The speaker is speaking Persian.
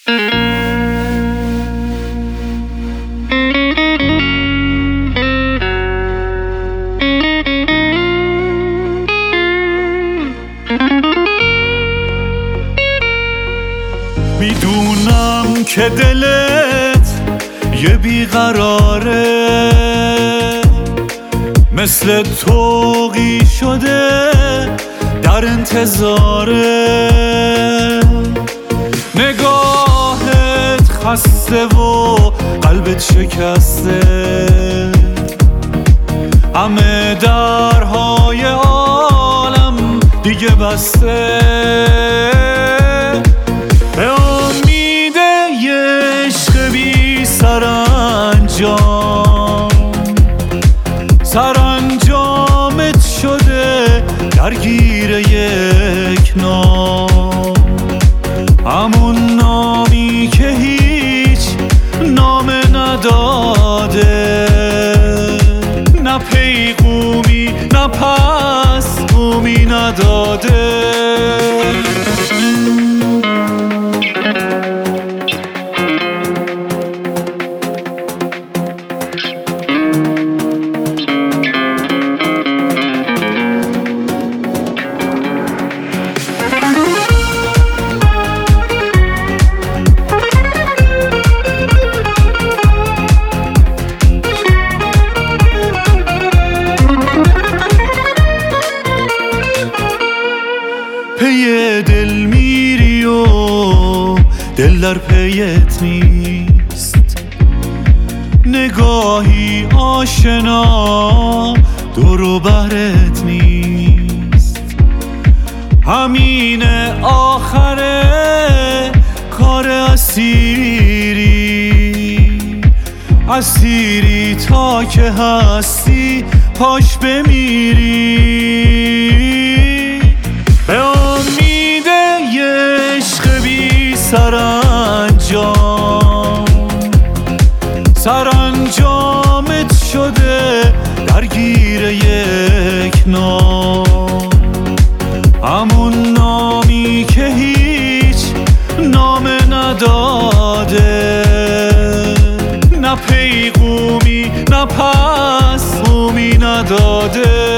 میدونم که دلت یه بیقراره، مثل توقی شده در انتظاره. نگاهت خسته و قلبت شکسته، همه درهای عالم دیگه بسته. به امید یه عشق بی سرانجام، سرانجامت شده درگیر یک نام، همون نامی که هیچ نام نداده، نه پیغومی نه پس‌گومی نداده. پی دل میری و دل در پیت نیست، نگاهی آشنا دور و برت نیست. همین آخره کار اسیری تا که هستی پاش بمیری. به امید یه عشق بی سرانجام، سرانجامت شده درگیر یک نام، همون نامی که هیچ نام نداده، نه پیغومی نه پس‌گومی نداده.